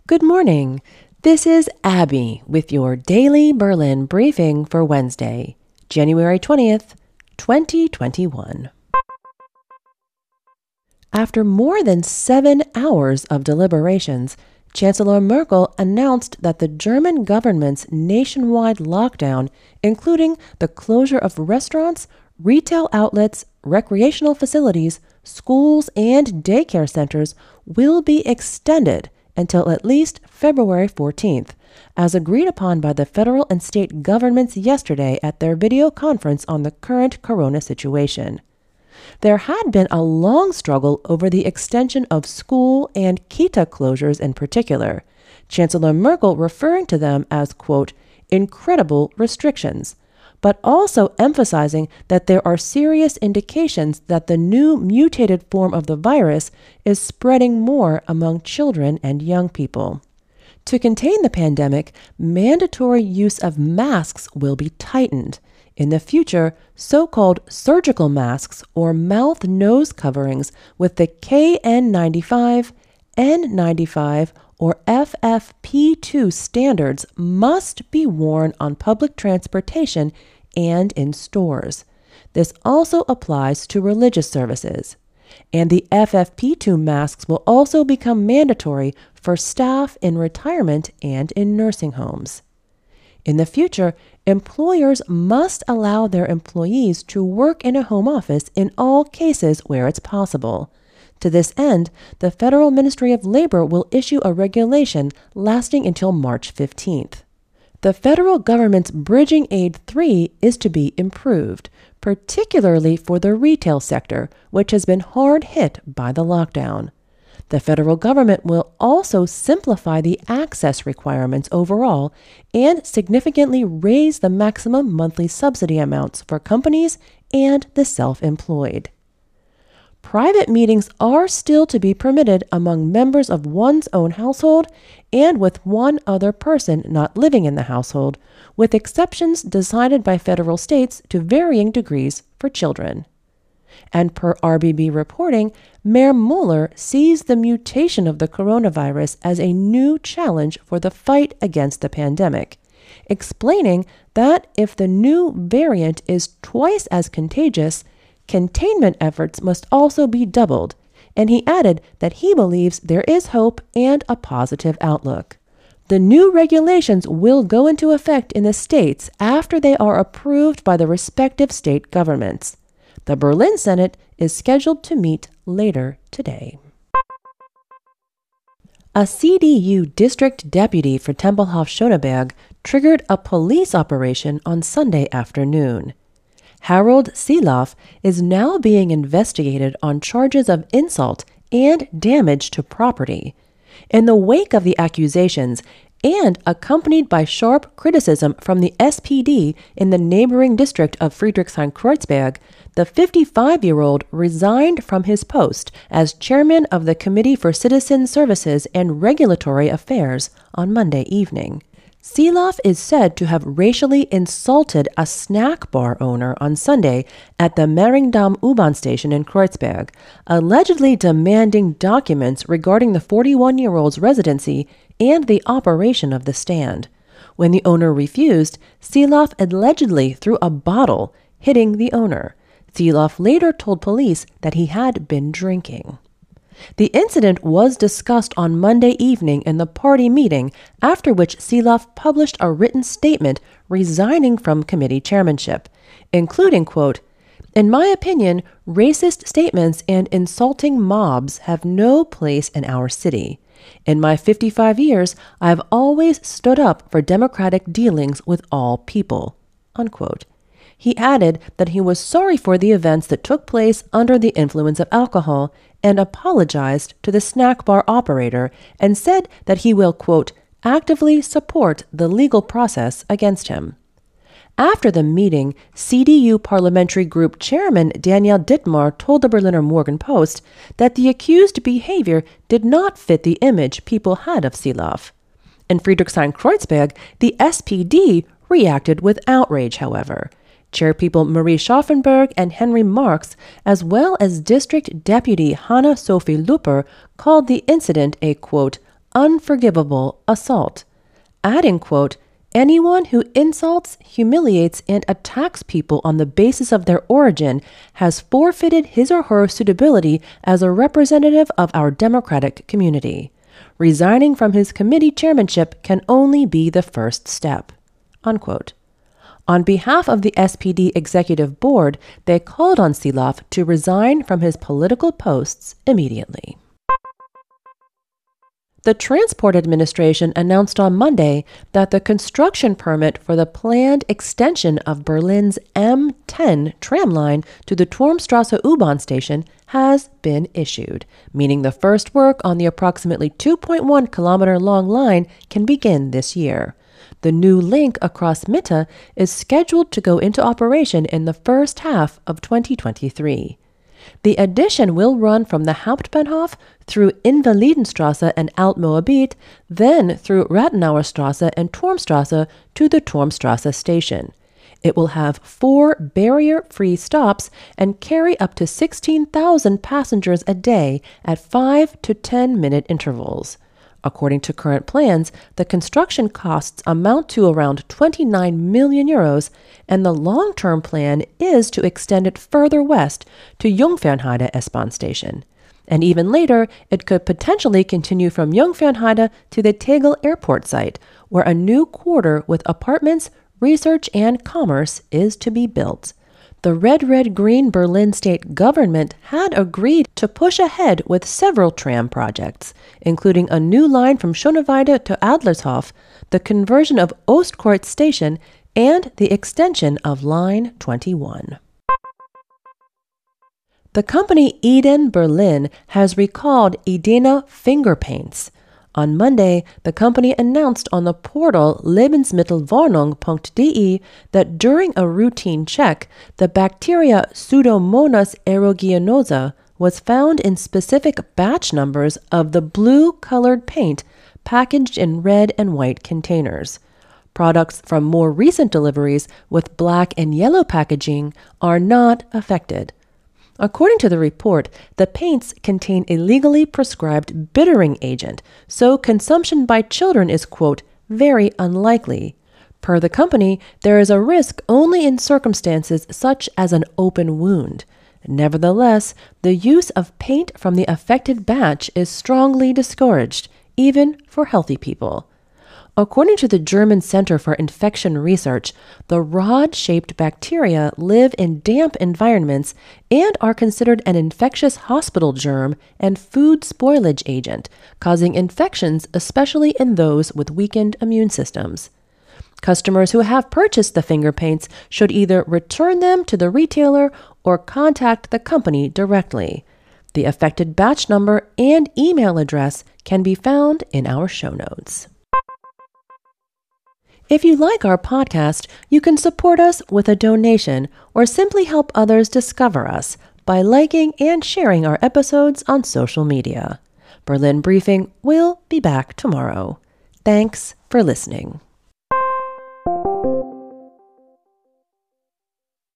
Good morning. This is Abby with your daily Berlin briefing for Wednesday, January 20th, 2021. After more than 7 hours of deliberations, Chancellor Merkel announced that the German government's nationwide lockdown, including the closure of restaurants, retail outlets, recreational facilities, schools, and daycare centers, will be extended until at least February 14th, as agreed upon by the federal and state governments yesterday at their video conference on the current corona situation. There had been a long struggle over the extension of school and kita closures in particular, Chancellor Merkel referring to them as, quote, incredible restrictions, but also emphasizing that there are serious indications that the new mutated form of the virus is spreading more among children and young people. To contain the pandemic, mandatory use of masks will be tightened. In the future, so-called surgical masks or mouth-nose coverings with the KN95, N95, or FFP2 standards must be worn on public transportation and in stores. This also applies to religious services. And the FFP2 masks will also become mandatory for staff in retirement and in nursing homes. In the future, employers must allow their employees to work in a home office in all cases where it's possible. To this end, the Federal Ministry of Labor will issue a regulation lasting until March 15th. The federal government's Bridging Aid 3 is to be improved, particularly for the retail sector, which has been hard hit by the lockdown. The federal government will also simplify the access requirements overall and significantly raise the maximum monthly subsidy amounts for companies and the self-employed. Private meetings are still to be permitted among members of one's own household and with one other person not living in the household, with exceptions decided by federal states to varying degrees for children. And per RBB reporting, Mayor Mueller sees the mutation of the coronavirus as a new challenge for the fight against the pandemic, explaining that if the new variant is twice as contagious, containment efforts must also be doubled, and he added that he believes there is hope and a positive outlook. The new regulations will go into effect in the states after they are approved by the respective state governments. The Berlin Senate is scheduled to meet later today. A CDU district deputy for Tempelhof-Schöneberg triggered a police operation on Sunday afternoon. Harold Seeloff is now being investigated on charges of insult and damage to property. In the wake of the accusations, and accompanied by sharp criticism from the SPD in the neighboring district of Friedrichshain-Kreuzberg, the 55-year-old resigned from his post as chairman of the Committee for Citizen Services and Regulatory Affairs on Monday evening. Seeloff is said to have racially insulted a snack bar owner on Sunday at the Mehringdamm U-Bahn station in Kreuzberg, allegedly demanding documents regarding the 41-year-old's residency and the operation of the stand. When the owner refused, Seeloff allegedly threw a bottle, hitting the owner. Seeloff later told police that he had been drinking. The incident was discussed on Monday evening in the party meeting, after which Seeloff published a written statement resigning from committee chairmanship, including, quote, "In my opinion, racist statements and insulting mobs have no place in our city. In my 55 years, I have always stood up for democratic dealings with all people," unquote. He added that he was sorry for the events that took place under the influence of alcohol and apologized to the snack bar operator and said that he will, quote, actively support the legal process against him. After the meeting, CDU Parliamentary Group Chairman Daniel Dittmar told the Berliner Morgenpost that the accused behavior did not fit the image people had of Seeloff. In Friedrichshain-Kreuzberg, the SPD reacted with outrage, however. Chairpeople Marie Schaffenberg and Henry Marx, as well as District Deputy Hannah Sophie Lupper, called the incident a, quote, unforgivable assault, adding, quote, anyone who insults, humiliates, and attacks people on the basis of their origin has forfeited his or her suitability as a representative of our democratic community. Resigning from his committee chairmanship can only be the first step, unquote. On behalf of the SPD Executive Board, they called on Silaf to resign from his political posts immediately. The Transport Administration announced on Monday that the construction permit for the planned extension of Berlin's M10 tram line to the Turmstrasse U-Bahn station has been issued, meaning the first work on the approximately 2.1-kilometer-long line can begin this year. The new link across Mitte is scheduled to go into operation in the first half of 2023. The addition will run from the Hauptbahnhof through Invalidenstrasse and Altmoabit, then through Rathenauerstrasse and Turmstrasse to the Turmstrasse station. It will have 4 barrier-free stops and carry up to 16,000 passengers a day at 5 to 10-minute intervals. According to current plans, the construction costs amount to around 29 million euros, and the long-term plan is to extend it further west to Jungfernheide S-Bahn station. And even later, it could potentially continue from Jungfernheide to the Tegel airport site, where a new quarter with apartments, research, and commerce is to be built. The red-red-green Berlin state government had agreed to push ahead with several tram projects, including a new line from Schöneweide to Adlershof, the conversion of Ostkreuz station, and the extension of Line 21. The company Eden Berlin has recalled Edena finger paints. On Monday, the company announced on the portal Lebensmittelwarnung.de that during a routine check, the bacteria Pseudomonas aeruginosa was found in specific batch numbers of the blue-colored paint packaged in red and white containers. Products from more recent deliveries with black and yellow packaging are not affected. According to the report, the paints contain a legally prescribed bittering agent, so consumption by children is, quote, very unlikely. Per the company, there is a risk only in circumstances such as an open wound. Nevertheless, the use of paint from the affected batch is strongly discouraged, even for healthy people. According to the German Center for Infection Research, the rod-shaped bacteria live in damp environments and are considered an infectious hospital germ and food spoilage agent, causing infections especially in those with weakened immune systems. Customers who have purchased the finger paints should either return them to the retailer or contact the company directly. The affected batch number and email address can be found in our show notes. If you like our podcast, you can support us with a donation or simply help others discover us by liking and sharing our episodes on social media. Berlin Briefing will be back tomorrow. Thanks for listening.